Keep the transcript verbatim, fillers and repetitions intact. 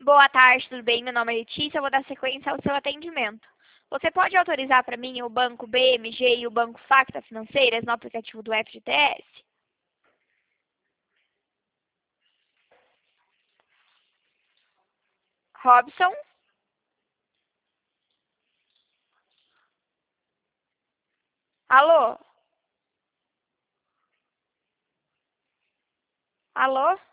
Boa tarde, tudo bem? Meu nome é Letícia, eu vou dar sequência ao seu atendimento. Você pode autorizar para mim o banco B M G e o banco Facta Financeiras no aplicativo do F G T S? Robson? Alô? Alô?